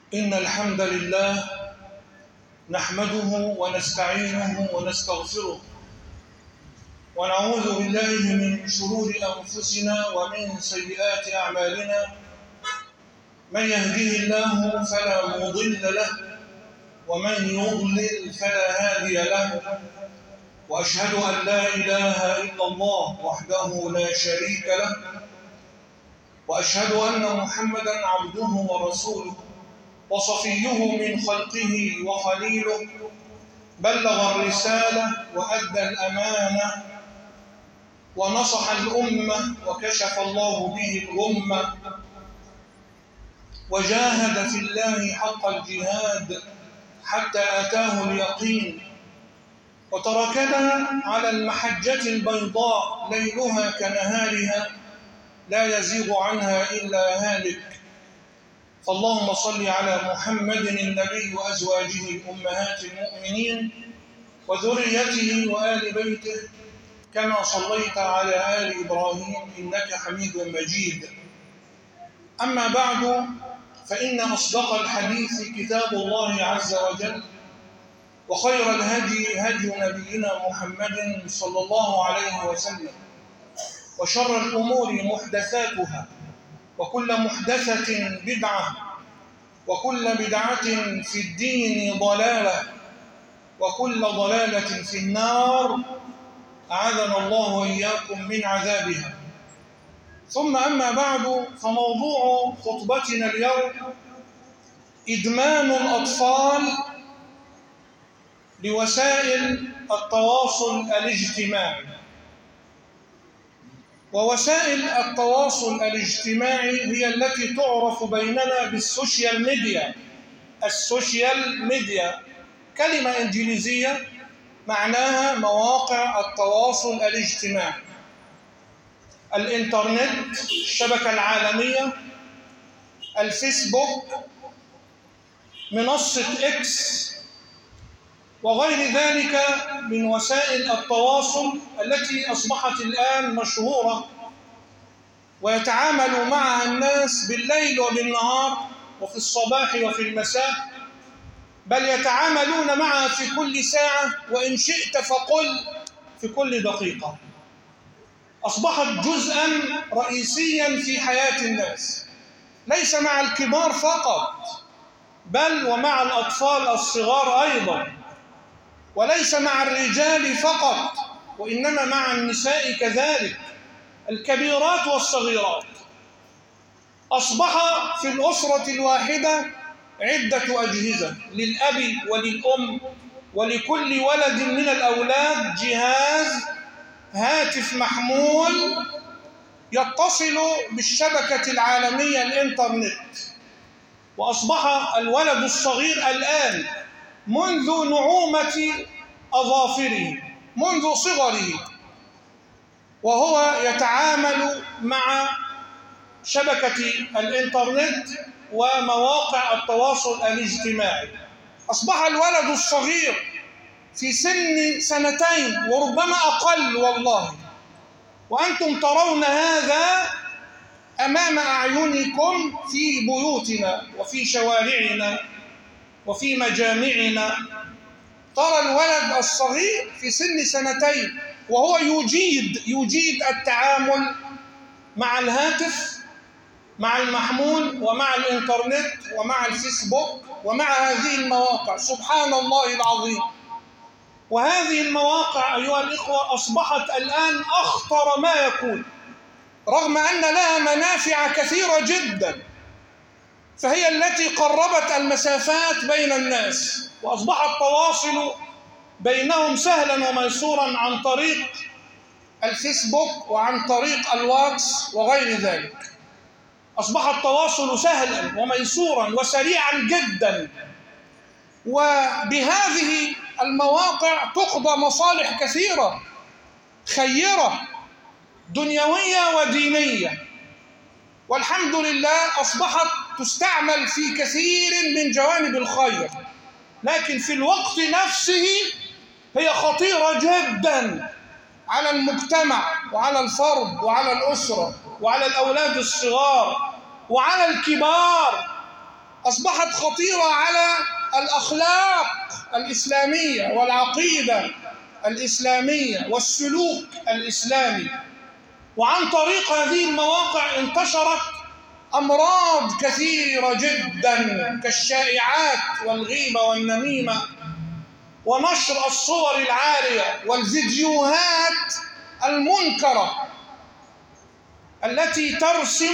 إن الحمد لله نحمده ونستعينه ونستغفره ونعوذ بالله من شرور أنفسنا ومن سيئات أعمالنا. من يهده الله فلا مضل له ومن يضلل فلا هادي له، وأشهد أن لا إله إلا الله وحده لا شريك له، وأشهد أن محمدًا عبده ورسوله وصفيه من خلقه وخليله، بلغ الرسالة وأدى الأمانة ونصح الأمة وكشف الله به الغمة، وجاهد في الله حق الجهاد حتى أتاه اليقين، وتركنا على المحجة البيضاء ليلها كنهارها لا يزيغ عنها إلا هالك. فاللهم صل على محمد النبي وأزواجه أمهات المؤمنين وذريته وآل بيته كما صليت على آل إبراهيم إنك حميد مجيد. أما بعد، فإن أصدق الحديث كتاب الله عز وجل، وخير الهدي هدي نبينا محمد صلى الله عليه وسلم، وشر الأمور محدثاتها، وكل محدثة بدعة، وكل بدعة في الدين ضلالة، وكل ضلالة في النار، أعاذنا الله وإياكم من عذابها. ثم أما بعد، فموضوع خطبتنا اليوم إدمان الأطفال لوسائل التواصل الاجتماعي. ووسائل التواصل الاجتماعي هي التي تعرف بيننا بالسوشيال ميديا. السوشيال ميديا كلمة إنجليزية معناها مواقع التواصل الاجتماعي، الإنترنت، الشبكة العالمية، الفيسبوك، منصة إكس، وغير ذلك من وسائل التواصل التي أصبحت الآن مشهورة ويتعامل معها الناس بالليل وبالنهار وفي الصباح وفي المساء، بل يتعاملون معها في كل ساعة، وإن شئت فقل في كل دقيقة. أصبحت جزءاً رئيسياً في حياة الناس، ليس مع الكبار فقط بل ومع الأطفال الصغار أيضاً، وليس مع الرجال فقط وإنما مع النساء كذلك، الكبيرات والصغيرات. أصبح في الأسرة الواحدة عدة أجهزة، للأب وللأم ولكل ولد من الأولاد جهاز هاتف محمول يتصل بالشبكة العالمية الإنترنت. وأصبح الولد الصغير الآن منذ نعومة أظافره، منذ صغره، وهو يتعامل مع شبكة الإنترنت ومواقع التواصل الاجتماعي. أصبح الولد الصغير في سن 2 وربما أقل والله، وأنتم ترون هذا أمام أعينكم في بيوتنا وفي شوارعنا وفي مجامعنا. ترى الولد الصغير في سن 2 وهو يجيد التعامل مع الهاتف، مع المحمول، ومع الإنترنت، ومع الفيسبوك، ومع هذه المواقع. سبحان الله العظيم. وهذه المواقع أيها الإخوة أصبحت الآن أخطر ما يكون، رغم أن لها منافع كثيرة جدا، فهي التي قربت المسافات بين الناس، وأصبح التواصل بينهم سهلا وميسورا عن طريق الفيسبوك وعن طريق الواتس وغير ذلك. أصبح التواصل سهلا وميسورا وسريعا جدا، وبهذه المواقع تقضى مصالح كثيرة خيرة دنيوية ودينية، والحمد لله أصبحت تستعمل في كثير من جوانب الخير، لكن في الوقت نفسه هي خطيرة جدا على المجتمع وعلى الفرد وعلى الأسرة وعلى الأولاد الصغار وعلى الكبار. أصبحت خطيرة على الأخلاق الإسلامية والعقيدة الإسلامية والسلوك الإسلامي. وعن طريق هذه المواقع انتشرت أمراض كثيرة جدا كالشائعات والغيبة والنميمة ونشر الصور العارية والفيديوهات المنكرة التي ترسم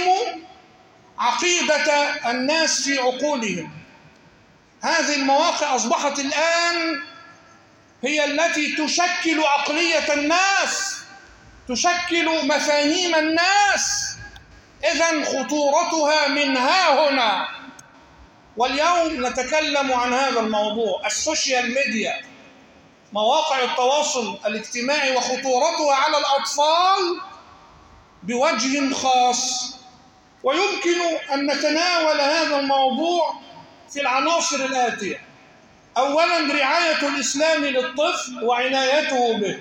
عقيدة الناس في عقولهم. هذه المواقع أصبحت الآن هي التي تشكل عقلية الناس، تشكل مفاهيم الناس. إذن خطورتها من ها هنا. واليوم نتكلم عن هذا الموضوع، السوشيال ميديا، مواقع التواصل الاجتماعي وخطورتها على الأطفال بوجه خاص. ويمكن أن نتناول هذا الموضوع في العناصر الآتية: أولاً رعاية الإسلام للطفل وعنايته به.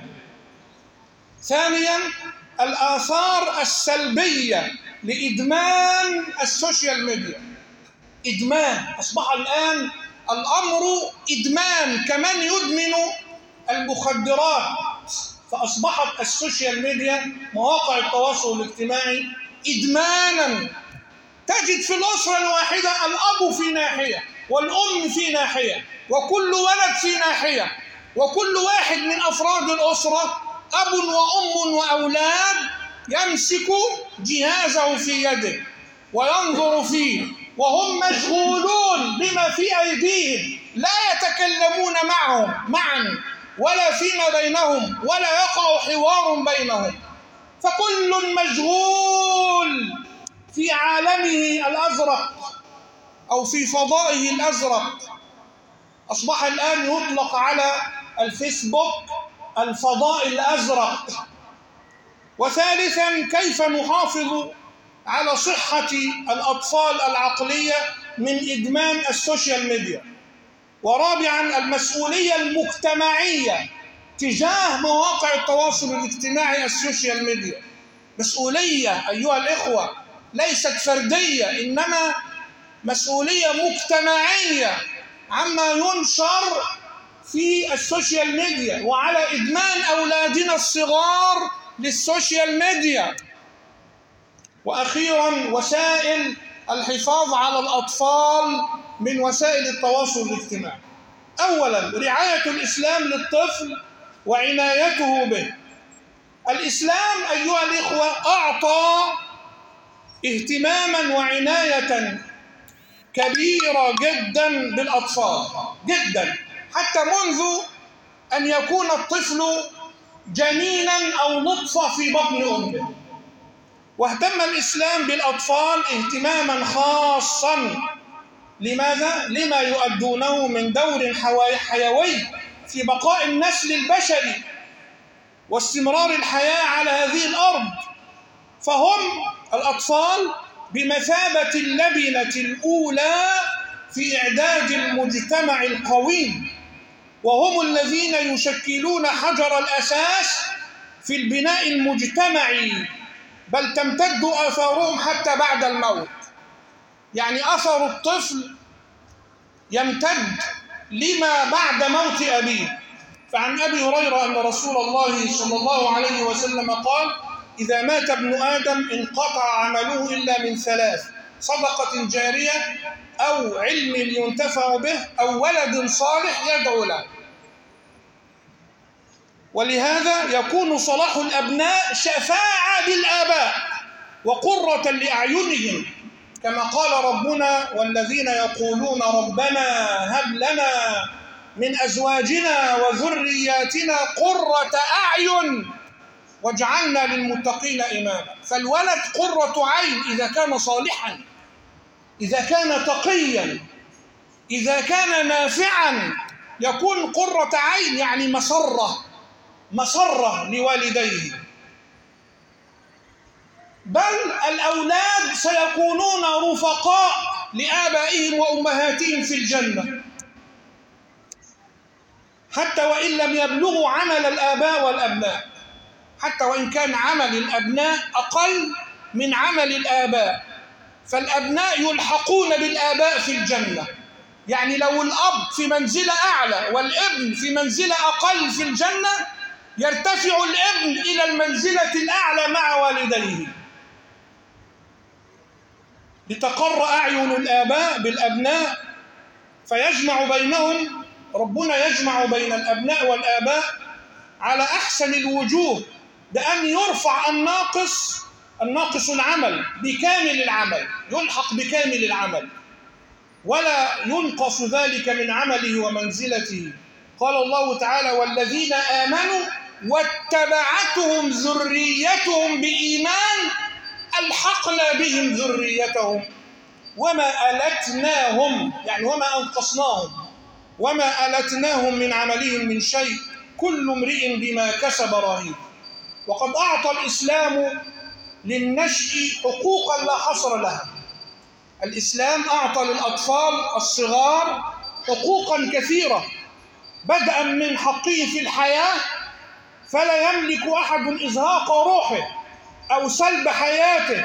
ثانياً الآثار السلبية لإدمان السوشيال ميديا. إدمان، أصبح الآن الأمر إدمان، كمن يدمن المخدرات. فأصبحت السوشيال ميديا، مواقع التواصل الاجتماعي، إدماناً. تجد في الأسرة الواحدة الأب في ناحية والأم في ناحية وكل ولد في ناحية، وكل واحد من أفراد الأسرة أب وأم وأولاد يمسك جهازه في يده وينظر فيه، وهم مشغولون بما في أيديهم، لا يتكلمون معا ولا فيما بينهم، ولا يقع حوار بينهم، فكل مشغول في عالمه الأزرق أو في فضائه الأزرق. أصبح الآن يطلق على الفيسبوك الفضاء الأزرق. وثالثاً كيف نحافظ على صحة الأطفال العقلية من إدمان السوشيال ميديا. ورابعاً المسؤولية المجتمعية تجاه مواقع التواصل الاجتماعي السوشيال ميديا. مسؤولية أيها الإخوة، ليست فردية، إنما مسؤولية مجتمعية عما ينشر في السوشيال ميديا وعلى إدمان أولادنا الصغار للسوشيال ميديا. وأخيراً وسائل الحفاظ على الأطفال من وسائل التواصل الاجتماعي. أولاً رعاية الإسلام للطفل وعنايته به. الإسلام أيها الإخوة أعطى اهتماماً وعناية كبيرة جداً بالأطفال، جداً، حتى منذ أن يكون الطفل جنيناً أو نطفة في بطن أمه. واهتم الإسلام بالأطفال اهتماماً خاصاً. لماذا؟ لما يؤدونه من دور حيوي في بقاء النسل البشري واستمرار الحياة على هذه الأرض. فهم الأطفال بمثابة اللبنة الأولى في إعداد المجتمع القويم، وهم الذين يشكلون حجر الأساس في البناء المجتمعي، بل تمتد آثارهم حتى بعد الموت. يعني أثر الطفل يمتد لما بعد موت أبيه. فعن أبي هريرة أن رسول الله صلى الله عليه وسلم قال: إذا مات ابن آدم انقطع عمله إلا من ثلاث: صدقة جارية، أو علم ينتفع به، أو ولد صالح يدعو له. ولهذا يكون صلاح الأبناء شفاعة للآباء وقرة لأعينهم، كما قال ربنا: والذين يقولون ربنا هب لنا من أزواجنا وذرياتنا قرة أعين واجعلنا للمتقين إماما. فالولد قرة عين إذا كان صالحا، إذا كان تقيا، إذا كان نافعا، يكون قرة عين، يعني مسرة لوالديه. بل الأولاد سيكونون رفقاء لآبائهم وأمهاتهم في الجنة، حتى وإن لم يبلغوا عمل الآباء والأبناء، حتى وإن كان عمل الأبناء أقل من عمل الآباء، فالأبناء يلحقون بالآباء في الجنة. يعني لو الأب في منزلة أعلى والابن في منزلة أقل في الجنة، يرتفع الابن إلى المنزلة الأعلى مع والديه، لتقر أعين الآباء بالأبناء فيجمع بينهم. ربنا يجمع بين الأبناء والآباء على أحسن الوجوه، بأن يرفع الناقص العمل بكامل العمل، يلحق بكامل العمل ولا ينقص ذلك من عمله ومنزلته. قال الله تعالى: والذين آمنوا واتبعتهم ذريتهم بإيمان ألحقنا بهم ذريتهم وما ألتناهم، يعني وما أنقصناهم، وما ألتناهم من عملهم من شيء، كل امرئ بما كسب رهين. وقد أعطى الإسلام للنشء حقوقا لا حصر لها. الإسلام أعطى للأطفال الصغار حقوقا كثيرة، بدءا من حقه في الحياة، فلا يملك أحد إزهاق روحه أو سلب حياته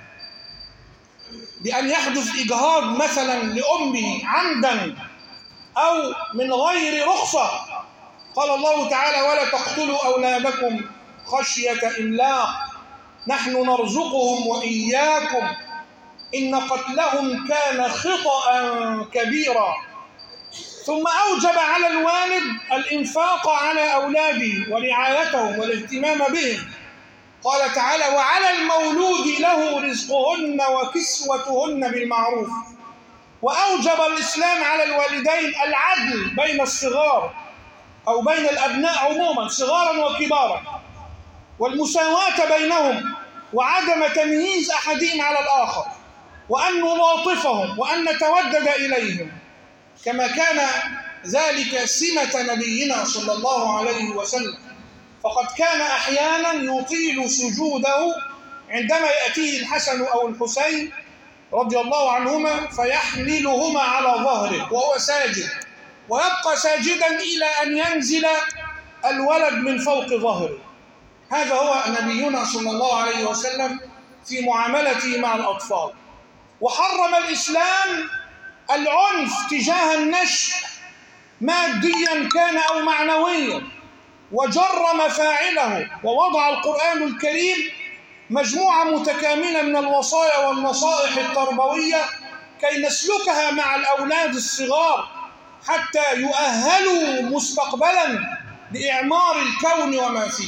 بأن يحدث إجهاض مثلا لأمه عمدا أو من غير رخصة. قال الله تعالى: ولا تقتلوا أولادكم خشية إملاق نحن نرزقهم وإياكم إن قتلهم كان خطأ كبيرا. ثم أوجب على الوالد الإنفاق على أولاده ورعايتهم والاهتمام بهم. قال تعالى: وعلى المولود له رزقهن وكسوتهن بالمعروف. وأوجب الإسلام على الوالدين العدل بين الصغار أو بين الأبناء عموما صغارا وكبارا، والمساواة بينهم وعدم تمييز أحدهم على الآخر، وأن نلاطفهم وأن نتودد إليهم، كما كان ذلك سمة نبينا صلى الله عليه وسلم. فقد كان أحيانا يطيل سجوده عندما يأتيه الحسن أو الحسين رضي الله عنهما فيحملهما على ظهره وهو ساجد، ويبقى ساجدا إلى أن ينزل الولد من فوق ظهره. هذا هو نبينا صلى الله عليه وسلم في معاملته مع الأطفال. وحرم الإسلام العنف تجاه النشء ماديا كان أو معنويا، وجرم فاعله، ووضع القرآن الكريم مجموعة متكاملة من الوصايا والنصائح التربوية كي نسلكها مع الأولاد الصغار حتى يؤهلوا مستقبلا لإعمار الكون وما فيه.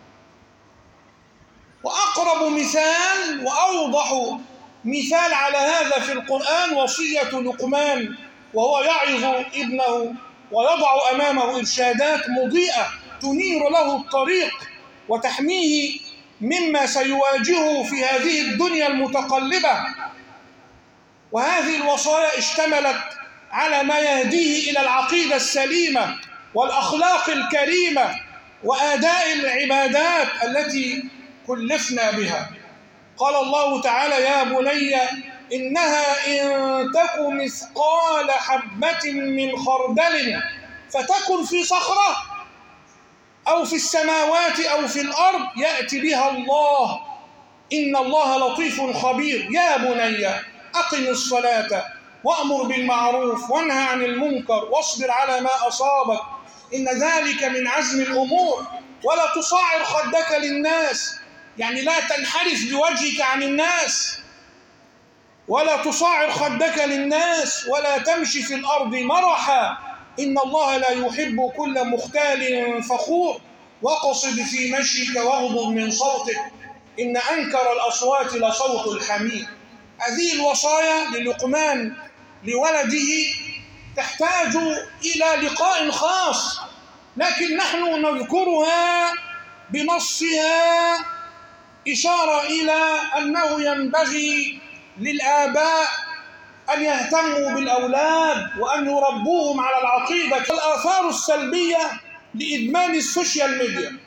وأقرب مثال وأوضح مثال على هذا في القرآن وصية لقمان، وهو يعظ ابنه ويضع أمامه إرشادات مضيئة تنير له الطريق وتحميه مما سيواجهه في هذه الدنيا المتقلبة. وهذه الوصايا اشتملت على ما يهديه إلى العقيدة السليمة والأخلاق الكريمة وأداء العبادات التي كلفنا بها. قال الله تعالى: يا بني إنها إن تك مثقال حبة من خردل فتكن في صخرة أو في السماوات أو في الأرض يأتي بها الله إن الله لطيف خبير. يا بني أقم الصلاة وأمر بالمعروف وانهى عن المنكر واصبر على ما أصابك إن ذلك من عزم الأمور ولا تصعر خدك للناس، يعني لا تنحرف بوجهك عن الناس، ولا تصعر خدك للناس ولا تمشي في الأرض مرحا إن الله لا يحب كل مختال فخور واقصد في مشيك واغضض من صوتك إن أنكر الأصوات لصوت الحمير. هذه الوصايا للقمان لولده تحتاج إلى لقاء خاص، لكن نحن نذكرها بنصها إشارة إلى أنه ينبغي للآباء أن يهتموا بالأولاد وأن يربوهم على العقيدة. الآثار السلبية لإدمان السوشيال ميديا.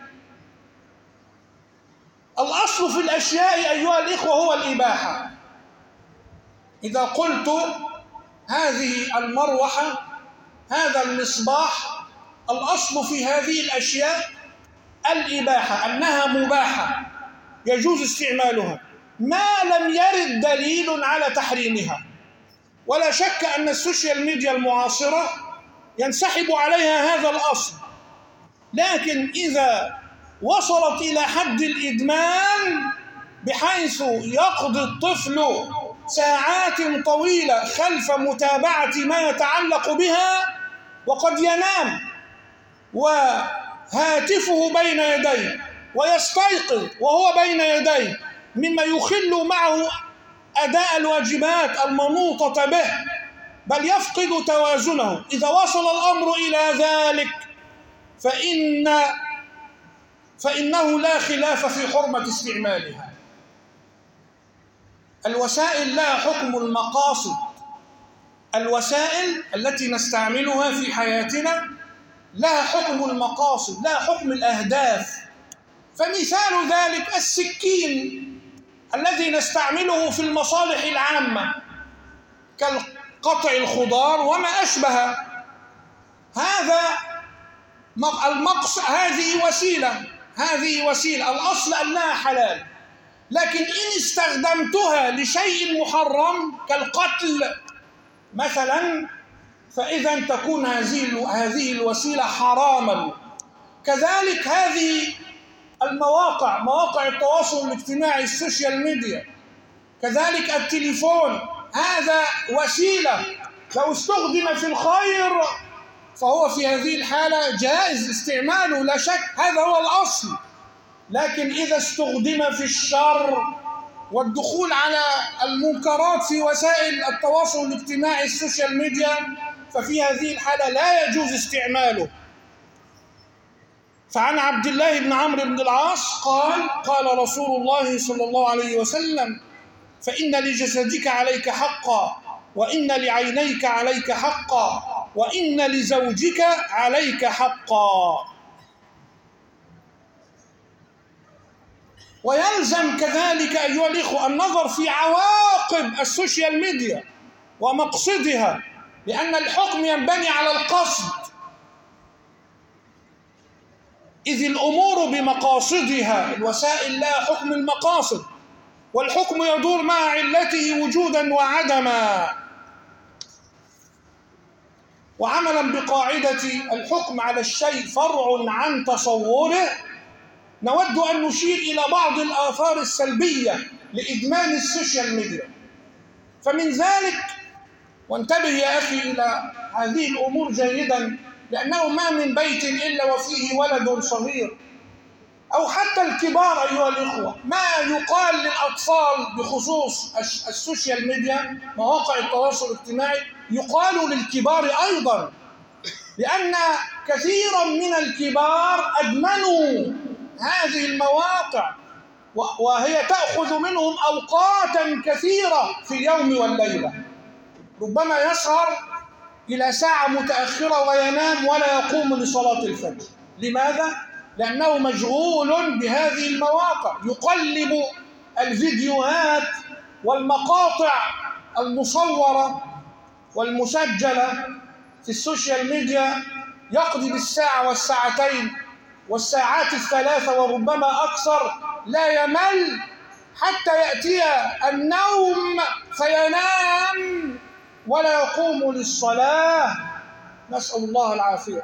الأصل في الأشياء أيها الإخوة هو الإباحة. إذا قلت هذه المروحة، هذا المصباح، الأصل في هذه الأشياء الإباحة، أنها مباحة يجوز استعمالها. ما لم يرد دليل على تحريمها. ولا شك أن السوشيال ميديا المعاصرة ينسحب عليها هذا الأصل، لكن إذا وصلت إلى حد الإدمان بحيث يقضي الطفل ساعات طويلة خلف متابعة ما يتعلق بها، وقد ينام وهاتفه بين يديه ويستيقظ وهو بين يديه، مما يخل معه أداء الواجبات المنوطة به، بل يفقد توازنه. إذا وصل الأمر إلى ذلك فإنه لا خلاف في حرمة استعمالها. الوسائل لها حكم المقاصد. الوسائل التي نستعملها في حياتنا لها حكم المقاصد، لها حكم الأهداف. فمثال ذلك السكين الذي نستعمله في المصالح العامة كالقطع الخضار وما أشبه. هذه وسيلة الأصل أنها حلال، لكن إن استخدمتها لشيء محرم كالقتل مثلا فإذا تكون هذه الوسيلة حراما. كذلك هذه مواقع التواصل الاجتماعي، السوشيال ميديا، كذلك التليفون، هذا وسيلة لو استخدم في الخير فهو في هذه الحالة جائز استعماله لا شك، هذا هو الأصل. لكن إذا استخدم في الشر والدخول على المنكرات في وسائل التواصل الاجتماعي السوشيال ميديا ففي هذه الحالة لا يجوز استعماله. فعن عبد الله بن عمرو بن العاص قال رسول الله صلى الله عليه وسلم: فإن لجسدك عليك حقا، وإن لعينيك عليك حقا، وإن لزوجك عليك حقا. ويلزم كذلك أيها الإخوة النظر في عواقب السوشيال ميديا ومقصدها، لأن الحكم ينبني على القصد، إذ الأمور بمقاصدها. الوسائل لها حكم المقاصد، والحكم يدور مع علته وجودا وعدما. وعملا بقاعدة الحكم على الشيء فرع عن تصوره، نود أن نشير إلى بعض الآثار السلبية لإدمان السوشيال ميديا. فمن ذلك، وانتبه يا أخي إلى هذه الأمور جيدا، لأنه ما من بيت إلا وفيه ولد صغير أو حتى الكبار أيها الإخوة، ما يقال للأطفال بخصوص السوشيال ميديا مواقع التواصل الاجتماعي يقال للكبار أيضا، لأن كثيرا من الكبار أدمنوا هذه المواقع، وهي تأخذ منهم أوقاتا كثيرة في اليوم والليلة. ربما يسهر إلى ساعة متأخرة وينام ولا يقوم لصلاة الفجر. لماذا؟ لأنه مشغول بهذه المواقع، يقلب الفيديوهات والمقاطع المصورة والمسجلة في السوشيال ميديا، يقضي بالساعة والساعتين والساعات الثلاثة وربما أكثر لا يمل حتى يأتي النوم فينام ولا يقوم للصلاة، نسأل الله العافية.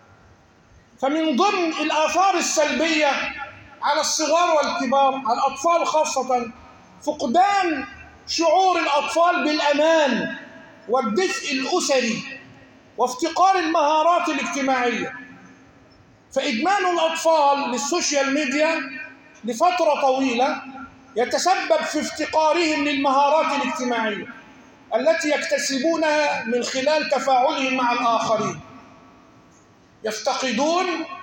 فمن ضمن الآثار السلبية على الصغار والكبار، على الأطفال خاصة، فقدان شعور الأطفال بالأمان والدفء الأسري وافتقار المهارات الاجتماعية. فإدمان الأطفال للسوشيال ميديا لفترة طويلة يتسبب في افتقارهم للمهارات الاجتماعية التي يكتسبونها من خلال تفاعلهم مع الآخرين. يفتقدون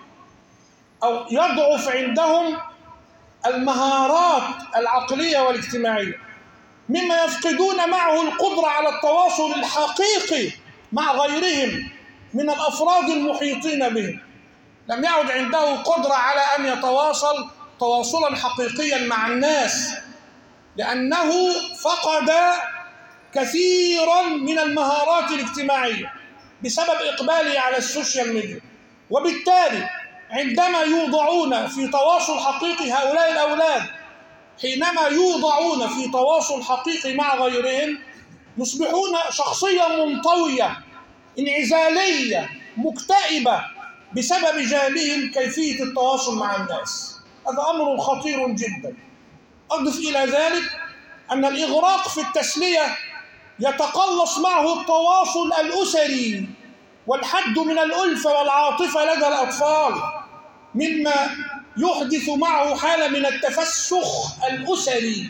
أو يضعف عندهم المهارات العقلية والاجتماعية، مما يفقدون معه القدرة على التواصل الحقيقي مع غيرهم من الأفراد المحيطين بهم. لم يعد عنده قدرة على أن يتواصل تواصلا حقيقيا مع الناس، لأنه فقد كثيرا من المهارات الاجتماعية بسبب إقباله على السوشيال ميديا. وبالتالي عندما يوضعون في تواصل حقيقي هؤلاء الأولاد حينما يوضعون في تواصل حقيقي مع غيرهم يصبحون شخصية منطوية انعزالية مكتئبة بسبب جهلهم كيفية التواصل مع الناس. هذا أمر خطير جدا. أضف إلى ذلك أن الإغراق في التسلية يتقلص معه التواصل الأسري والحد من الألفة والعاطفة لدى الأطفال، مما يحدث معه حالة من التفسخ الأسري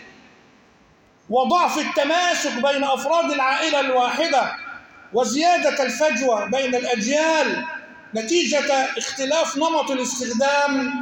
وضعف التماسك بين أفراد العائلة الواحدة وزيادة الفجوة بين الأجيال نتيجة اختلاف نمط الاستخدام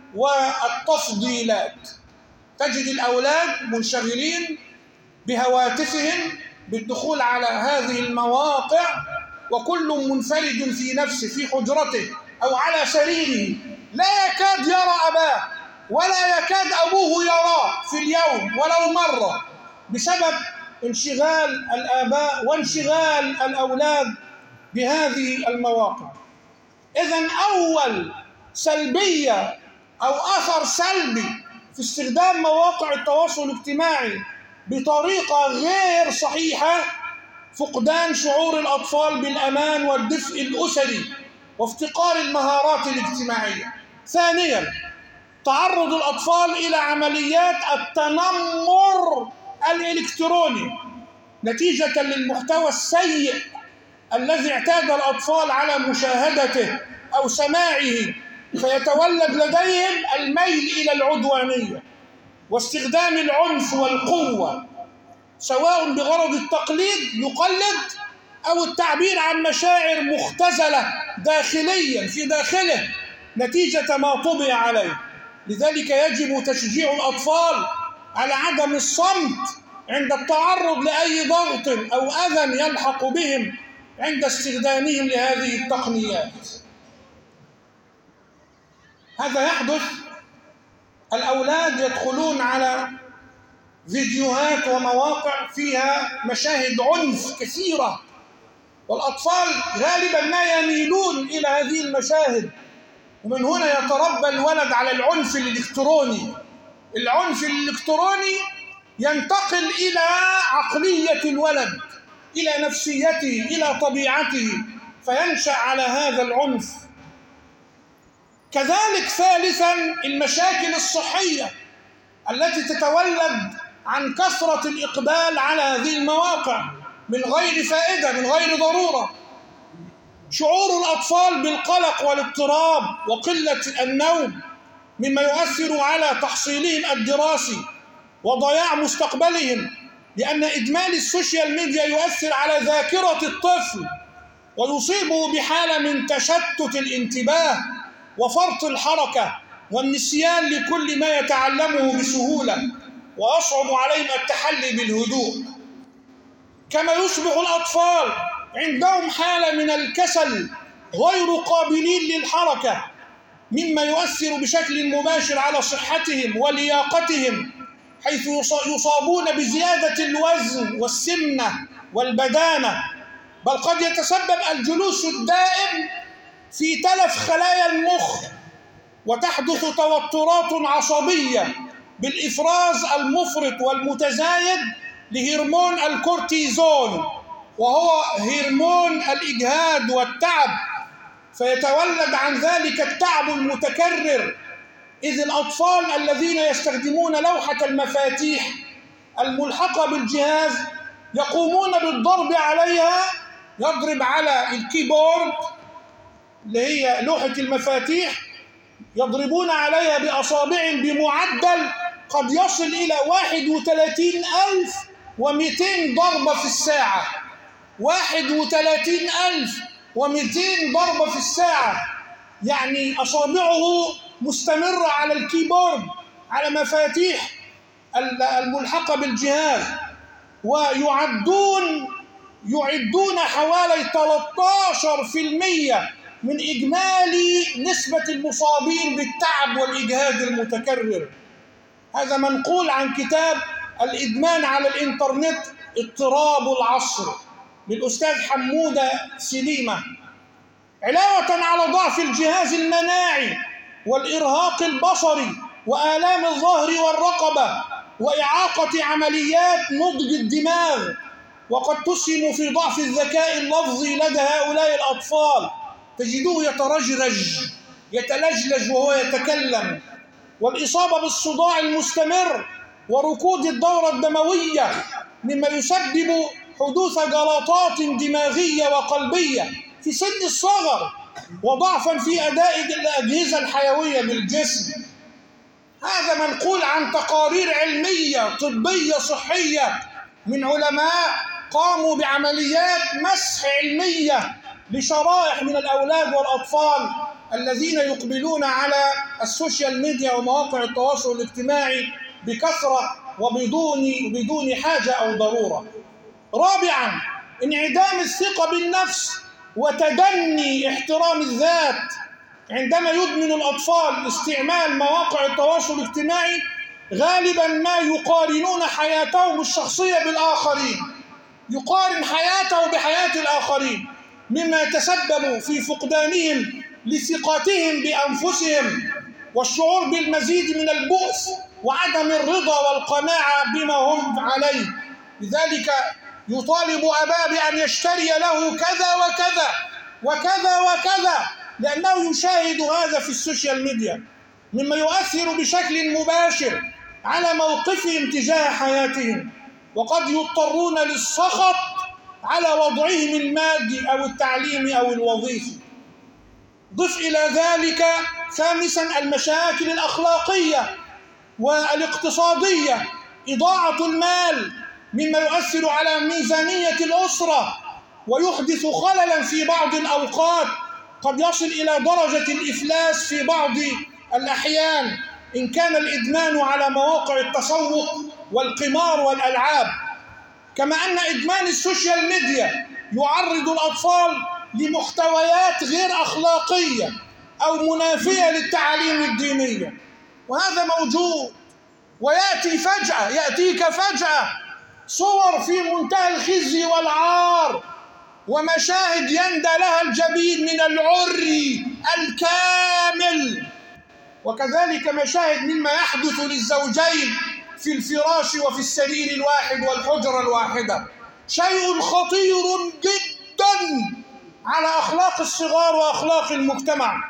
والتفضيلات. تجد الأولاد منشغلين بهواتفهم بالدخول على هذه المواقع، وكل منفرد في نفسه في حجرته أو على سريره، لا يكاد يرى أباه ولا يكاد أبوه يراه في اليوم ولو مرة، بسبب انشغال الآباء وانشغال الأولاد بهذه المواقع. إذن أول سلبية أو أثر سلبي في استخدام مواقع التواصل الاجتماعي بطريقة غير صحيحة فقدان شعور الأطفال بالأمان والدفء الأسري وافتقار المهارات الاجتماعية. ثانياً، تعرض الأطفال إلى عمليات التنمر الإلكتروني نتيجة للمحتوى السيء الذي اعتاد الأطفال على مشاهدته أو سماعه، فيتولد لديهم الميل إلى العدوانية واستخدام العنف والقوة، سواء بغرض التقليد يقلد أو التعبير عن مشاعر مختزلة داخليا في داخله نتيجة ما طبع عليه. لذلك يجب تشجيع الأطفال على عدم الصمت عند التعرض لأي ضغط أو أذى يلحق بهم عند استخدامهم لهذه التقنيات. هذا يحدث، الأولاد يدخلون على فيديوهات ومواقع فيها مشاهد عنف كثيرة، والأطفال غالبا ما يميلون إلى هذه المشاهد، ومن هنا يتربى الولد على العنف الإلكتروني. العنف الإلكتروني ينتقل إلى عقلية الولد، إلى نفسيته، إلى طبيعته، فينشأ على هذا العنف. كذلك ثالثا، المشاكل الصحية التي تتولد عن كثرة الإقبال على هذه المواقع من غير فائدة، من غير ضرورة. شعور الأطفال بالقلق والاضطراب وقلة النوم مما يؤثر على تحصيلهم الدراسي وضياع مستقبلهم، لأن إدمان السوشيال ميديا يؤثر على ذاكرة الطفل ويصيبه بحالة من تشتت الانتباه وفرط الحركة والنسيان لكل ما يتعلمه بسهولة، ويصعب عليهم التحلي بالهدوء. كما يصبح الأطفال عندهم حالة من الكسل، غير قابلين للحركة، مما يؤثر بشكل مباشر على صحتهم ولياقتهم، حيث يصابون بزيادة الوزن والسمنة والبدانة، بل قد يتسبب الجلوس الدائم في تلف خلايا المخ، وتحدث توترات عصبية بالإفراز المفرط والمتزايد لهرمون الكورتيزون، وهو هرمون الإجهاد والتعب، فيتولد عن ذلك التعب المتكرر، إذ الأطفال الذين يستخدمون لوحة المفاتيح الملحقة بالجهاز يقومون بالضرب عليها، يضرب على الكيبورد اللي هي لوحة المفاتيح، يضربون عليها بأصابع بمعدل قد يصل إلى 31,200 ضربة في الساعة. 31,200 ضربة في الساعة، يعني أصابعه مستمرة على الكيبورد، على مفاتيح الملحقة بالجهاز، ويعدون حوالي 13% من إجمالي نسبة المصابين بالتعب والإجهاد المتكرر. هذا منقول عن كتاب الإدمان على الإنترنت اضطراب العصر للأستاذ حمودة سليمة. علاوة على ضعف الجهاز المناعي والإرهاق البصري وآلام الظهر والرقبة وإعاقة عمليات نضج الدماغ، وقد تسهم في ضعف الذكاء اللفظي لدى هؤلاء الأطفال، تجدوه يترجرج يتلجلج وهو يتكلم، والإصابة بالصداع المستمر وركود الدورة الدموية، مما يسبب حدوث جلطات دماغية وقلبية في سن الصغر، وضعفا في أداء الأجهزة الحيوية بالجسم. هذا منقول عن تقارير علمية طبية صحية من علماء قاموا بعمليات مسح علمية لشرائح من الأولاد والأطفال الذين يقبلون على السوشيال ميديا ومواقع التواصل الاجتماعي بكثرة وبدون حاجة أو ضرورة. رابعاً، انعدام الثقة بالنفس وتدني احترام الذات. عندما يدمن الأطفال استعمال مواقع التواصل الاجتماعي غالباً ما يقارنون حياتهم الشخصية بالآخرين، يقارن حياته بحياة الآخرين، مما يتسبب في فقدانهم لثقتهم بأنفسهم والشعور بالمزيد من البؤس وعدم الرضا والقناعة بما هم عليه. لذلك يطالب أباه بأن يشتري له كذا وكذا وكذا وكذا، لأنه يشاهد هذا في السوشيال ميديا، مما يؤثر بشكل مباشر على موقفهم تجاه حياتهم، وقد يضطرون للسخط على وضعهم المادي أو التعليمي أو الوظيفي. ضف إلى ذلك خامساً المشاكل الأخلاقية والاقتصادية، إضاعة المال مما يؤثر على ميزانية الأسرة ويحدث خللاً في بعض الأوقات، قد يصل إلى درجة الإفلاس في بعض الأحيان إن كان الإدمان على مواقع التسوق والقمار والألعاب. كما أن إدمان السوشيال ميديا يعرض الأطفال لمحتويات غير أخلاقية أو منافية للتعاليم الدينية، وهذا موجود، يأتيك فجأة صور في منتهى الخزي والعار ومشاهد يندى لها الجبين من العري الكامل، وكذلك مشاهد مما يحدث للزوجين في الفراش وفي السرير الواحد والحجرة الواحدة، شيء خطير جدا على أخلاق الصغار وأخلاق المجتمع.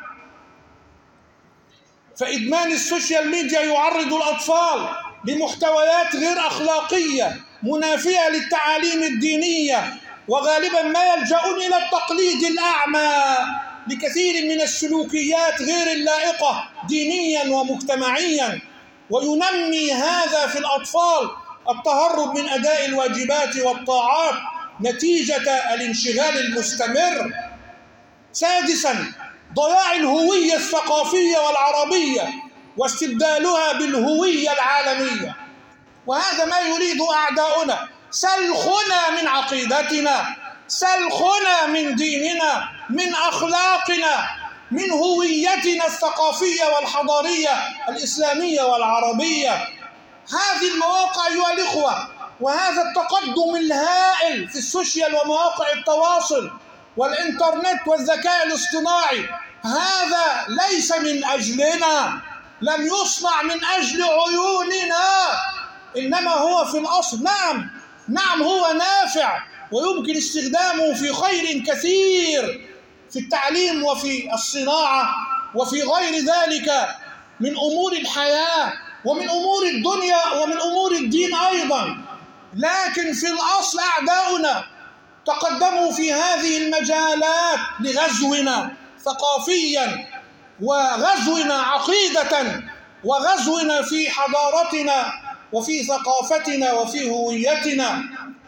فإدمان السوشيال ميديا يعرض الأطفال لمحتويات غير أخلاقية منافية للتعاليم الدينية، وغالبا ما يلجؤون إلى التقليد الأعمى لكثير من السلوكيات غير اللائقة دينيا ومجتمعيا، وينمي هذا في الأطفال التهرب من أداء الواجبات والطاعات نتيجة الانشغال المستمر. سادسا ضياع الهوية الثقافية والعربية واستبدالها بالهوية العالمية، وهذا ما يريد أعداؤنا، سلخنا من عقيدتنا، سلخنا من ديننا، من أخلاقنا، من هويتنا الثقافية والحضارية الإسلامية والعربية. هذه المواقع أيها الإخوة وهذا التقدم الهائل في السوشيال ومواقع التواصل والإنترنت والذكاء الاصطناعي، هذا ليس من أجلنا، لم يصنع من أجل عيوننا، إنما هو في الأصل نعم هو نافع ويمكن استخدامه في خير كثير في التعليم وفي الصناعة وفي غير ذلك من أمور الحياة ومن أمور الدنيا ومن أمور الدين أيضا، لكن في الأصل أعداؤنا تقدموا في هذه المجالات لغزونا ثقافيا وغزونا عقيدة وغزونا في حضارتنا وفي ثقافتنا وفي هويتنا.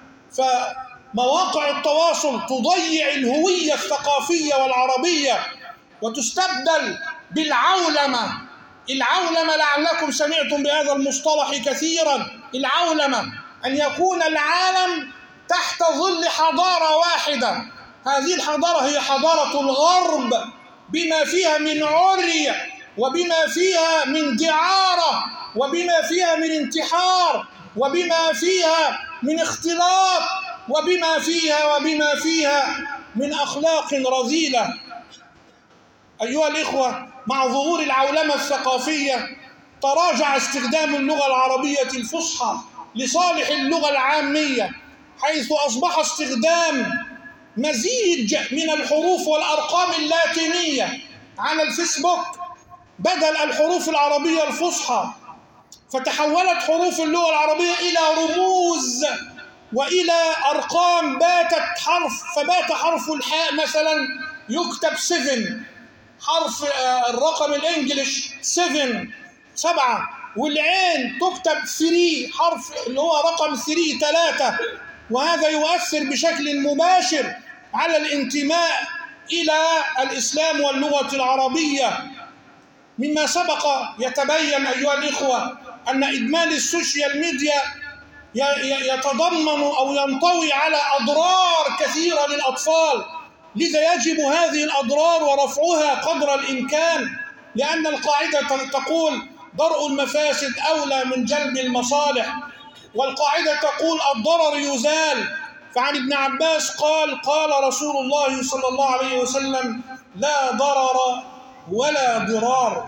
فمواقع التواصل تضيع الهوية الثقافية والعربية وتستبدل بالعولمة. العولمة لعلكم سمعتم بهذا المصطلح كثيرا، العولمة أن يكون العالم تحت ظل حضارة واحدة، هذه الحضارة هي حضارة الغرب بما فيها من عري وبما فيها من دعارة وبما فيها من انتحار وبما فيها من اختلاط وبما فيها من أخلاق رذيلة. أيها الإخوة، مع ظهور العولمة الثقافية تراجع استخدام اللغة العربية الفصحى لصالح اللغة العامية، حيث أصبح استخدام مزيج من الحروف والأرقام اللاتينية على الفيسبوك بدل الحروف العربية الفصحى، فتحولت حروف اللغة العربية إلى رموز وإلى أرقام فبات حرف الحاء مثلا يكتب 7، حرف الرقم الإنجليش 7، والعين تكتب 3، حرف اللي هو رقم 3. وهذا يؤثر بشكل مباشر على الانتماء إلى الإسلام واللغة العربية. مما سبق يتبين أيها الإخوة أن إدمان السوشيال ميديا يتضمن أو ينطوي على أضرار كثيرة للأطفال، لذا يجب هذه الأضرار ورفعها قدر الإمكان، لأن القاعدة تقول درء المفاسد أولى من جلب المصالح، والقاعدة تقول الضرر يزال. فعن ابن عباس قال رسول الله صلى الله عليه وسلم: لا ضرر ولا ضرار.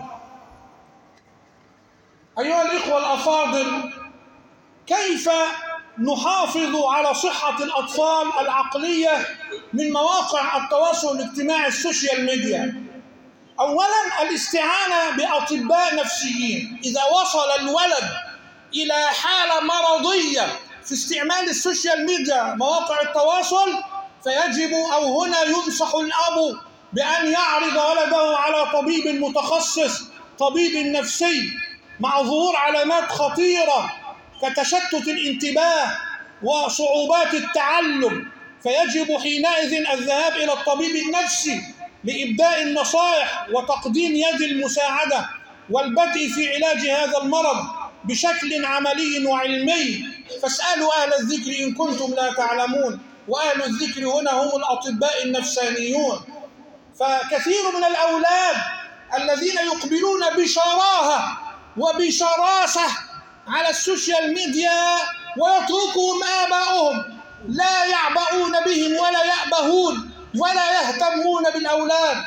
أيها الإخوة الأفاضل، كيف نحافظ على صحة الأطفال العقلية من مواقع التواصل الاجتماعي السوشيال ميديا؟ أولاً الاستعانة بأطباء نفسيين. إذا وصل الولد إلى حالة مرضية في استعمال السوشيال ميديا مواقع التواصل، فيجب أو هنا ينصح الأب بأن يعرض ولده على طبيب متخصص، طبيب نفسي، مع ظهور علامات خطيرة كتشتت الانتباه وصعوبات التعلم، فيجب حينئذ الذهاب إلى الطبيب النفسي لإبداء النصائح وتقديم يد المساعدة والبدء في علاج هذا المرض بشكل عملي وعلمي. فاسألوا أهل الذكر إن كنتم لا تعلمون، وأهل الذكر هنا هم الأطباء النفسانيون. فكثير من الأولاد الذين يقبلون بشراهة وبشراسة على السوشيال ميديا ويتركهم آباؤهم لا يعبؤون بهم ولا يأبهون ولا يهتمون بالأولاد.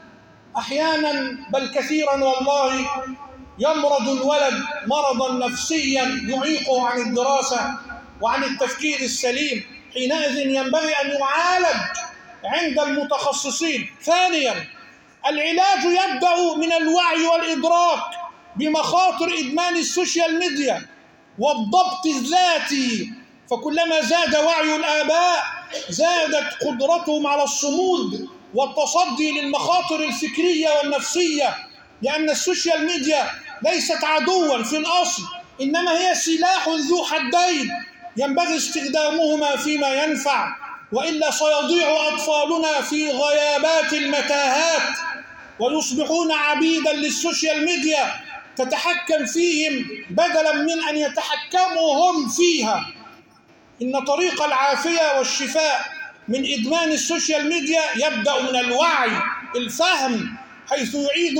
أحيانا بل كثيرا والله يمرض الولد مرضا نفسيا يعيقه عن الدراسة وعن التفكير السليم، حينئذ ينبغي أن يعالج عند المتخصصين. ثانيا العلاج يبدأ من الوعي والإدراك بمخاطر إدمان السوشيال ميديا والضبط الذاتي، فكلما زاد وعي الآباء زادت قدرتهم على الصمود والتصدي للمخاطر الفكرية والنفسية، لأن السوشيال ميديا ليست عدوا في الأصل، إنما هي سلاح ذو حدين ينبغي استخدامهما فيما ينفع، وإلا سيضيع أطفالنا في غيابات المتاهات ويصبحون عبيدا للسوشيال ميديا تتحكم فيهم بدلا من أن يتحكموا هم فيها. إن طريق العافية والشفاء من إدمان السوشيال ميديا يبدأ من الوعي، الفهم، حيث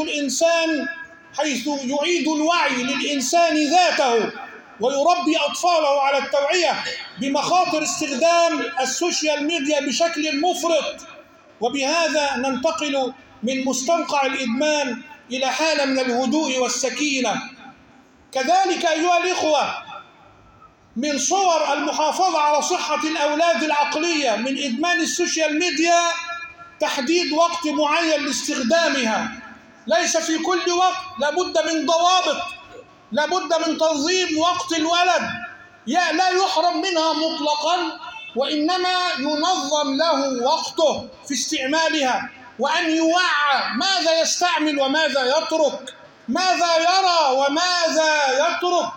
يعيد الوعي للإنسان ذاته ويربي أطفاله على التوعية بمخاطر استخدام السوشيال ميديا بشكل مفرط. وبهذا ننتقل من مستنقع الإدمان إلى حالة من الهدوء والسكينة. كذلك أيها الإخوة، من صور المحافظة على صحة الأولاد العقلية من إدمان السوشيال ميديا تحديد وقت معين لاستخدامها. ليس في كل وقت، لابد من ضوابط، لابد من تنظيم وقت الولد، لا يحرم منها مطلقا، وإنما ينظم له وقته في استعمالها، وأن يوعى ماذا يستعمل وماذا يترك، ماذا يرى وماذا يترك.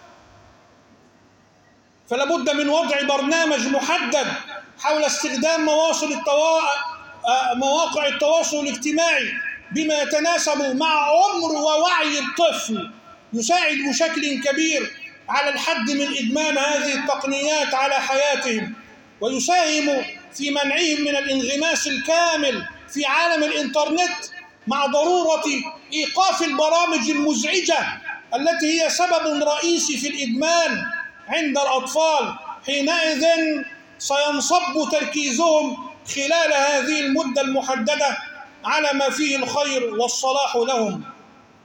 فلا بد من وضع برنامج محدد حول استخدام مواقع التواصل الاجتماعي بما يتناسب مع عمر ووعي الطفل، يساعد بشكل كبير على الحد من إدمان هذه التقنيات على حياتهم، ويساهم في منعهم من الانغماس الكامل في عالم الإنترنت، مع ضرورة إيقاف البرامج المزعجة التي هي سبب رئيسي في الإدمان عند الأطفال. حينئذ سينصب تركيزهم خلال هذه المدة المحددة على ما فيه الخير والصلاح لهم.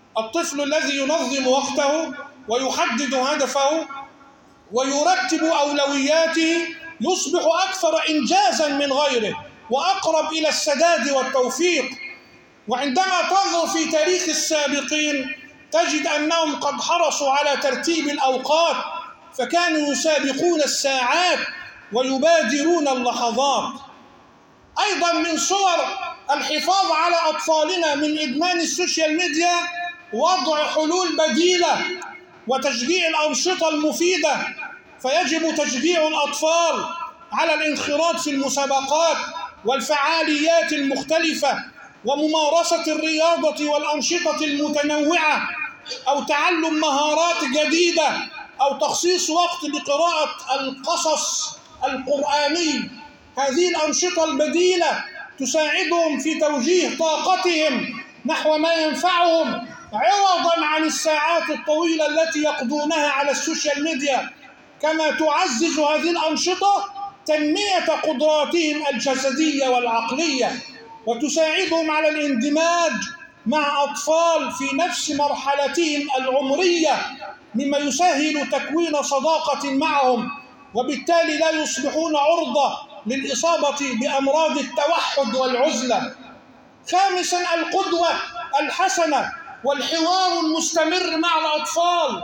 الطفل الذي ينظم وقته ويحدد هدفه ويرتب أولوياته يصبح أكثر إنجازا من غيره وأقرب إلى السداد والتوفيق. وعندما تنظر في تاريخ السابقين تجد أنهم قد حرصوا على ترتيب الأوقات، فكانوا يسابقون الساعات ويبادرون اللحظات. أيضا من صور الحفاظ على أطفالنا من إدمان السوشيال ميديا وضع حلول بديلة وتشجيع الأنشطة المفيدة، فيجب تشجيع الأطفال على الانخراط في المسابقات والفعاليات المختلفة وممارسة الرياضة والأنشطة المتنوعة، أو تعلم مهارات جديدة، أو تخصيص وقت لقراءة القصص القرآني. هذه الأنشطة البديلة تساعدهم في توجيه طاقتهم نحو ما ينفعهم عوضاً عن الساعات الطويلة التي يقضونها على السوشيال ميديا، كما تعزز هذه الأنشطة تنمية قدراتهم الجسدية والعقلية، وتساعدهم على الاندماج مع أطفال في نفس مرحلتهم العمرية، مما يسهل تكوين صداقة معهم، وبالتالي لا يصبحون عرضة للإصابة بأمراض التوحد والعزلة. خامساً، القدوة الحسنة والحوار المستمر مع الأطفال.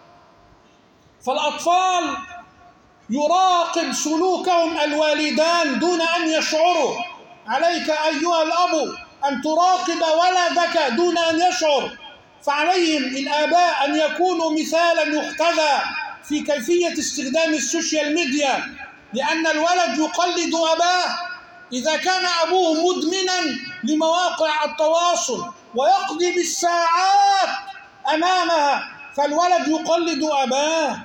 فالأطفال يراقب سلوكهم الوالدان دون أن يشعروا. عليك أيها الأب أن تراقب ولدك دون أن يشعر، فعليهم الآباء أن يكونوا مثالا يحتذى في كيفية استخدام السوشيال ميديا، لأن الولد يقلد أباه. إذا كان أبوه مدمنا لمواقع التواصل ويقضي بالساعات أمامها فالولد يقلد أباه.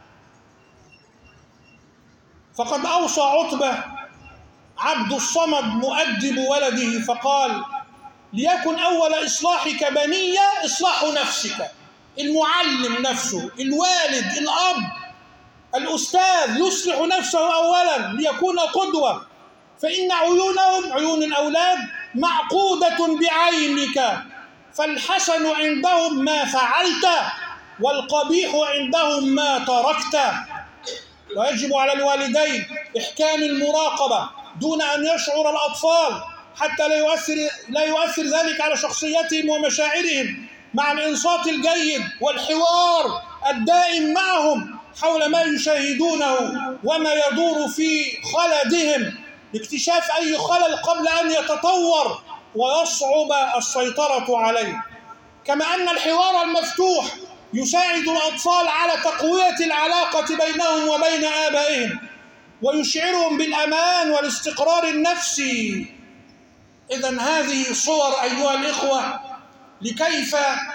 فقد أوصى عتبة عبد الصمد مؤدب ولده فقال: ليكن أول إصلاحك بنية إصلاح نفسك. المعلم نفسه، الوالد، الأب، الأستاذ يصلح نفسه أولا ليكون قدوة، فإن عيونهم، عيون الأولاد، معقودة بعينك، فالحسن عندهم ما فعلت والقبيح عندهم ما تركت. ويجب على الوالدين إحكام المراقبة دون أن يشعر الأطفال، حتى لا يؤثر ذلك على شخصيتهم ومشاعرهم، مع الإنصات الجيد والحوار الدائم معهم حول ما يشاهدونه وما يدور في خلدهم، لاكتشاف أي خلل قبل أن يتطور ويصعب السيطرة عليه. كما أن الحوار المفتوح يساعد الأطفال على تقوية العلاقة بينهم وبين آبائهم، ويشعرهم بالأمان والاستقرار النفسي. إذن هذه صور أيها الإخوة لكيف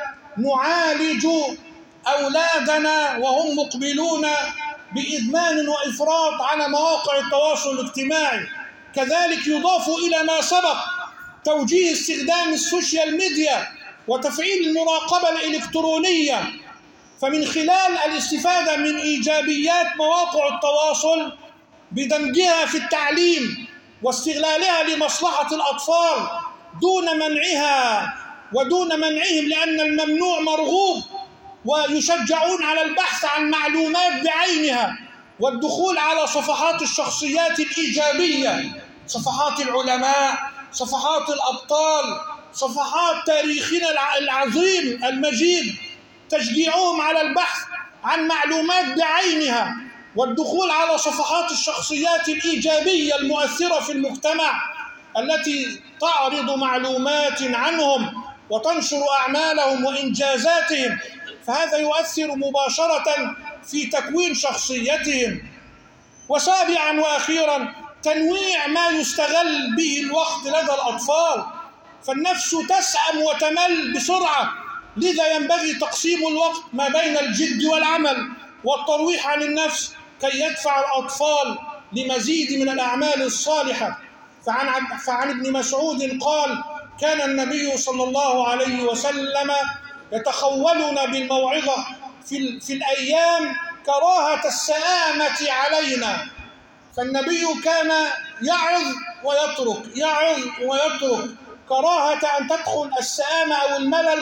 نعالج أولادنا وهم مقبلون بإدمان وإفراط على مواقع التواصل الاجتماعي. كذلك يضاف إلى ما سبق توجيه استخدام السوشيال ميديا وتفعيل المراقبة الإلكترونية، فمن خلال الاستفادة من إيجابيات مواقع التواصل بدمجها في التعليم واستغلالها لمصلحة الأطفال دون منعها ودون منعهم، لأن الممنوع مرغوب، ويشجعون على البحث عن معلومات بعينها والدخول على صفحات الشخصيات الإيجابية، صفحات العلماء، صفحات الأبطال، صفحات تاريخنا العظيم المجيد، تشجيعهم على البحث عن معلومات بعينها والدخول على صفحات الشخصيات الإيجابية المؤثرة في المجتمع التي تعرض معلومات عنهم وتنشر أعمالهم وإنجازاتهم، فهذا يؤثر مباشرة في تكوين شخصيتهم. وسابعا وأخيرا، تنويع ما يستغل به الوقت لدى الأطفال، فالنفس تسأم وتمل بسرعة، لذا ينبغي تقسيم الوقت ما بين الجد والعمل والترويح عن النفس كي يدفع الأطفال لمزيد من الأعمال الصالحة. فعن ابن مسعود قال: كان النبي صلى الله عليه وسلم يتخولنا بالموعظة في الأيام كراهة السآمة علينا، فالنبي كان يعظ ويترك، يعظ ويترك، كراهة أن تدخل السآمة أو الملل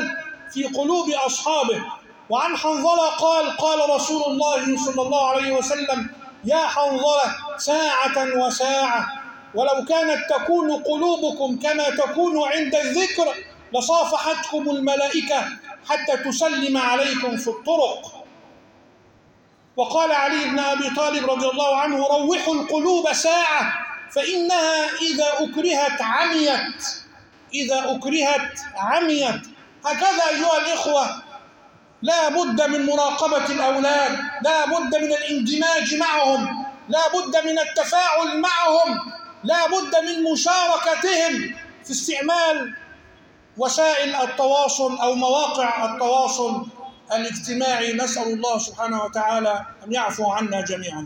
في قلوب أصحابه. وعن حنظلة قال: قال رسول الله صلى الله عليه وسلم: يا حنظلة ساعة وساعة، ولو كانت تكون قلوبكم كما تكون عند الذكر لصافحتكم الملائكة حتى تسلم عليكم في الطرق. وقال علي بن أبي طالب رضي الله عنه: روحوا القلوب ساعة فإنها إذا أكرهت عميت، إذا أكرهت عميت. هكذا أيها الإخوة لا بد من مراقبة الأولاد، لا بد من الاندماج معهم، لا بد من التفاعل معهم، لا بد من مشاركتهم في استعمال وسائل التواصل أو مواقع التواصل الاجتماعي. نسأل الله سبحانه وتعالى أن يعفو عنا جميعا.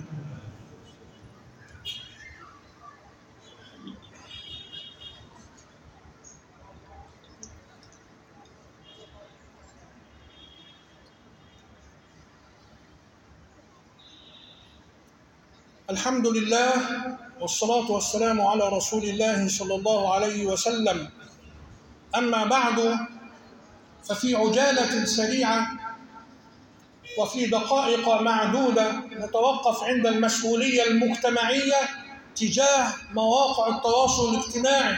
الحمد لله والصلاة والسلام على رسول الله صلى الله عليه وسلم. أما بعد، ففي عجالة سريعة وفي دقائق معدودة نتوقف عند المسؤولية المجتمعية تجاه مواقع التواصل الاجتماعي.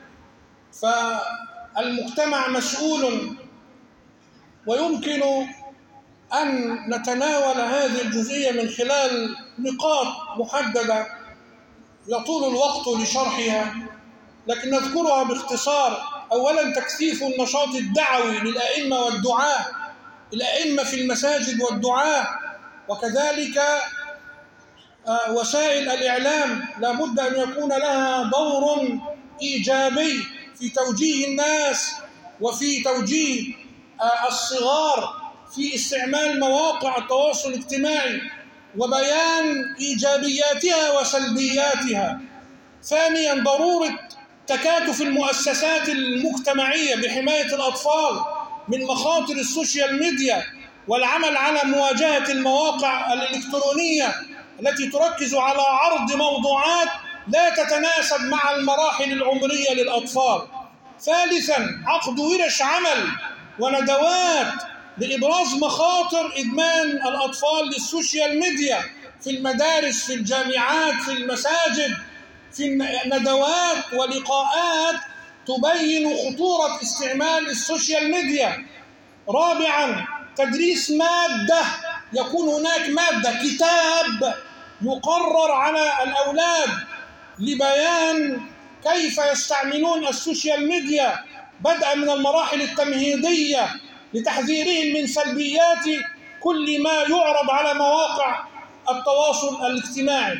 فالمجتمع مسؤول، ويمكن أن نتناول هذه الجزئية من خلال نقاط محددة يطول الوقت لشرحها، لكن نذكرها باختصار. أولا، تكثيف النشاط الدعوي للأئمة والدعاة، الأئمة في المساجد والدعاة، وكذلك وسائل الإعلام لا بد أن يكون لها دور إيجابي في توجيه الناس وفي توجيه الصغار في استعمال مواقع التواصل الاجتماعي وبيان إيجابياتها وسلبياتها. ثانياً، ضرورة تكاتف المؤسسات المجتمعية بحماية الأطفال من مخاطر السوشيال ميديا، والعمل على مواجهة المواقع الإلكترونية التي تركز على عرض موضوعات لا تتناسب مع المراحل العمرية للأطفال. ثالثاً، عقد ورش عمل وندوات لإبراز مخاطر إدمان الأطفال للسوشيال ميديا في المدارس، في الجامعات، في المساجد، في ندوات ولقاءات تبين خطورة استعمال السوشيال ميديا. رابعاً، تدريس مادة، يكون هناك مادة كتاب يقرر على الأولاد لبيان كيف يستعملون السوشيال ميديا بدءا من المراحل التمهيدية لتحذيرهم من سلبيات كل ما يعرض على مواقع التواصل الاجتماعي،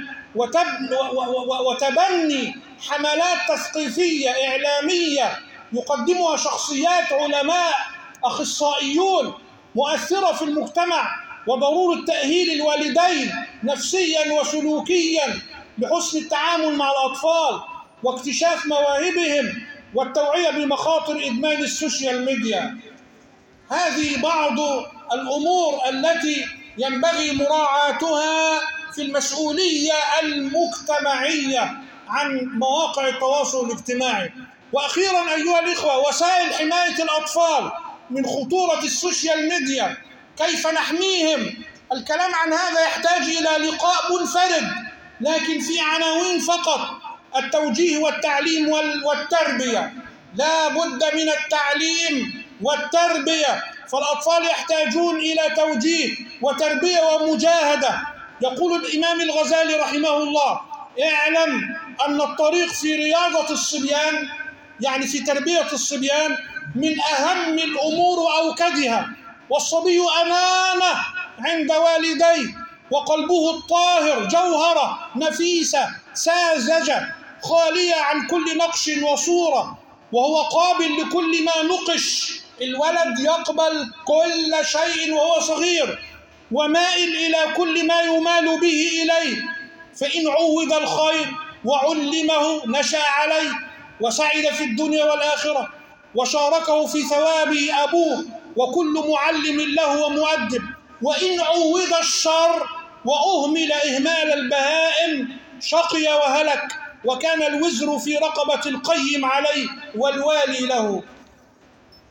وتبني حملات تثقيفية إعلامية يقدمها شخصيات علماء أخصائيون مؤثرة في المجتمع، وضرورة تأهيل الوالدين نفسياً وسلوكياً لحسن التعامل مع الأطفال واكتشاف مواهبهم والتوعية بمخاطر إدمان السوشيال ميديا. هذه بعض الأمور التي ينبغي مراعاتها في المسؤولية المجتمعية عن مواقع التواصل الاجتماعي. وأخيراً أيها الإخوة، وسائل حماية الأطفال من خطورة السوشيال ميديا، كيف نحميهم؟ الكلام عن هذا يحتاج إلى لقاء منفرد، لكن في عناوين فقط: التوجيه والتعليم والتربية. لا بد من التعليم والتربية، فالأطفال يحتاجون إلى توجيه وتربية ومجاهدة. يقول الإمام الغزالي رحمه الله: اعلم أن الطريق في رياضة الصبيان، يعني في تربية الصبيان، من أهم الأمور وأوكدها، والصبي أمانة عند والديه، وقلبه الطاهر جوهرة نفيسة ساذجة خالية عن كل نقش وصورة، وهو قابل لكل ما نقش. الولد يقبل كل شيء وهو صغير، ومائل إلى كل ما يمال به إليه، فإن عود الخير وعلمه نشأ عليه وسعد في الدنيا والآخرة، وشاركه في ثوابه أبوه وكل معلم له ومؤدب. وإن عود الشر وأهمل إهمال البهائم شقي وهلك، وكان الوزر في رقبة القيم عليه والوالي له.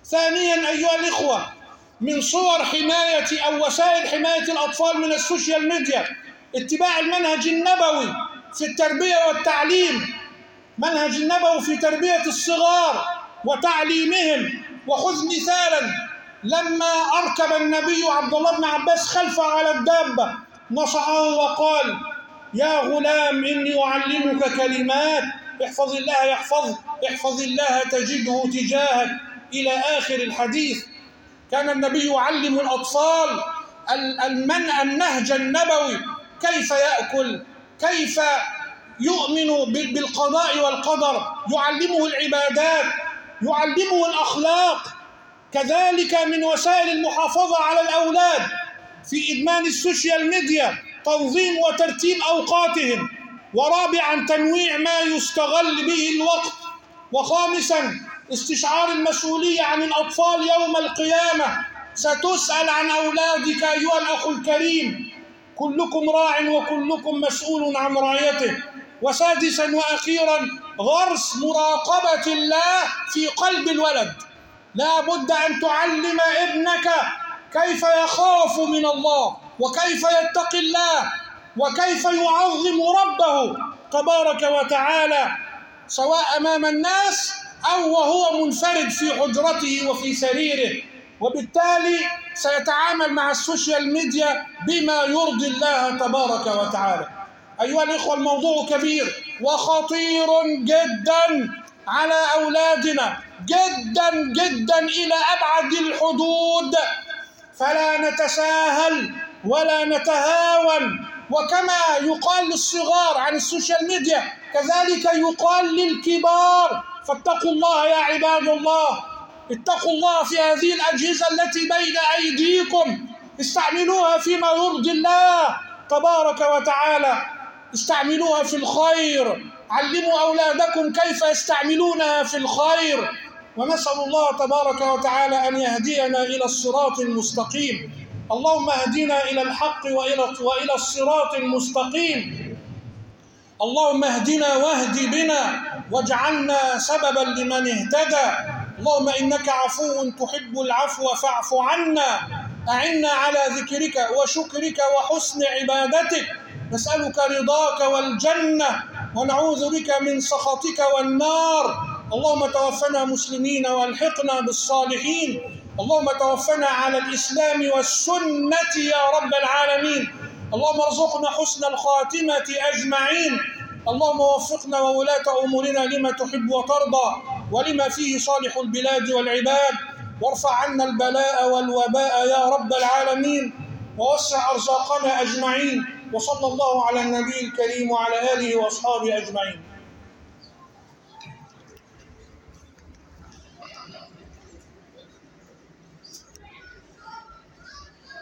ثانيا أيها الإخوة، من صور حماية أو وسائل حماية الأطفال من السوشيال ميديا اتباع المنهج النبوي في التربية والتعليم، منهج النبوي في تربية الصغار وتعليمهم. وخذ مثالا، لما أركب النبي عبد الله بن عباس خلفه على الدابة نصحه وقال: يا غلام إني أعلمك كلمات، احفظ الله يحفظك، احفظ الله تجده تجاهك، إلى آخر الحديث. كان النبي يعلم الأطفال النهج النبوي، كيف يأكل، كيف يؤمن بالقضاء والقدر، يعلمه العبادات، يعلمه الأخلاق. كذلك من وسائل المحافظة على الأولاد في إدمان السوشيال ميديا تنظيم وترتيب أوقاتهم. ورابعا تنويع ما يستغل به الوقت. وخامسا استشعار المسؤولية عن الأطفال يوم القيامة، ستسأل عن أولادك أيها الأخ الكريم، كلكم راع وكلكم مسؤول عن رعيته. وسادسا وأخيرا غرس مراقبة الله في قلب الولد. لا بد أن تعلم ابنك كيف يخاف من الله، وكيف يتقي الله، وكيف يعظم ربه تبارك وتعالى، سواء أمام الناس أو وهو منفرد في حجرته وفي سريره. وبالتالي سيتعامل مع السوشيال ميديا بما يرضي الله تبارك وتعالى. أيها الإخوة، الموضوع كبير وخطير جدا على أولادنا، جدا جدا إلى أبعد الحدود، فلا نتساهل ولا نتهاون. وكما يقال للصغار عن السوشيال ميديا كذلك يقال للكبار، فاتقوا الله يا عباد الله، اتقوا الله في هذه الأجهزة التي بين أيديكم، استعملوها فيما يرضي الله تبارك وتعالى، استعملوها في الخير، علموا أولادكم كيف يستعملونها في الخير. ونسأل الله تبارك وتعالى أن يهدينا إلى الصراط المستقيم. اللهم اهدنا إلى الحق وإلى الصراط المستقيم. اللهم اهدنا واهد بنا واجعلنا سببا لمن اهتدى. اللهم إنك عفو تحب العفو فاعف عنا. أعنا على ذكرك وشكرك وحسن عبادتك. نسألك رضاك والجنة ونعوذ بك من سخطك والنار. اللهم توفنا مسلمين والحقنا بالصالحين. اللهم توفنا على الإسلام والسنة يا رب العالمين. اللهم ارزقنا حسن الخاتمة أجمعين. اللهم وفقنا وولاة أمورنا لما تحب وترضى ولما فيه صالح البلاد والعباد، وارفع عنا البلاء والوباء يا رب العالمين، ووسع أرزاقنا أجمعين. وصلى الله على النبي الكريم وعلى آله وأصحابه أجمعين.